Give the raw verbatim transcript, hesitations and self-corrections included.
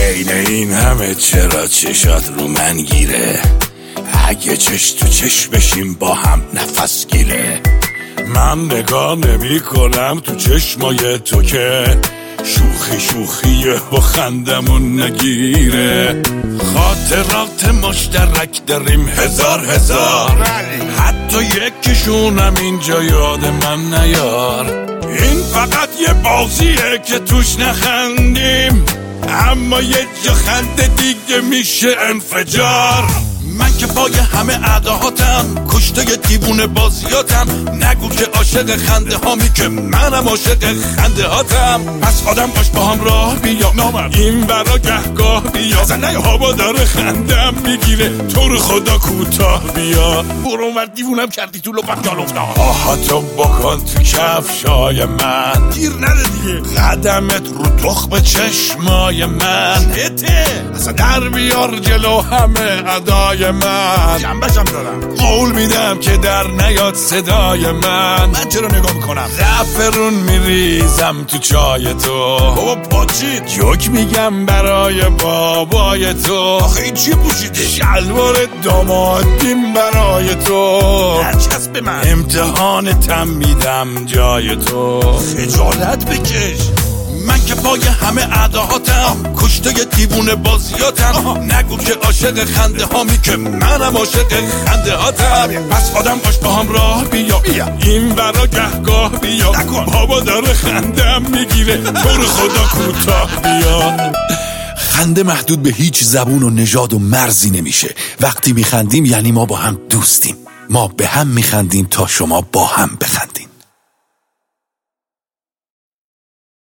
بین این همه چرا چشات رو من گیره؟ اگه چش تو چش بشیم با هم نفس گیره. من نگاه نمی کنم تو چشمای تو که شوخی شوخیه و خندمون نگیره. خاطرات مشترک داریم هزار هزار، حتی یکیشونم اینجا یاد من نیار. این فقط یه بازیه که توش نخندیم، اما یه جا خنده دیگه میشه انفجار. من که پای همه اداهاتم، کشته دیوونه بازیاتم. نگو که عاشق خنده هامی که منم عاشق خنده هاتم. پس آدم باش با هم راه بیا، نامرد این برا گهگاه بیا. زنه هوا داره خندم میگیره، تو رو خدا کوتاه بیا. برو مرد دیوونم کردی تو لپم جال افتاد. آهاتو بکن تو کفشای من، گیر نده دیگه قدمت رو تخم چشمای من. هته اصلا در بیار جلو همه ادای من، جنبشم دارم قول میدم که در نیاد صدای من. من چرا نگاه میکنم؟ زعفرون میریزم تو چای تو. بابا پاچید جوک میگم برای بابای تو. آخه این چی پوشیده؟ شلوار دامادیم برای تو. هرچسب به من امتحانتم میدم جای تو. خجالت بکش. من که پای همه اداهاتم، کشته دیوونه بازیاتم. نگو که عاشق خنده هامی که منم عاشق خنده هاتم. پس آدم باش با هم راه بیا, بیا. این برا گهگاه بیا نکن. بابا داره خندم میگیره، تو رو خدا کوتاه بیا. خنده محدود به هیچ زبون و نژاد و مرزی نمیشه. وقتی میخندیم یعنی ما با هم دوستیم. ما به هم میخندیم تا شما با هم بخندیم.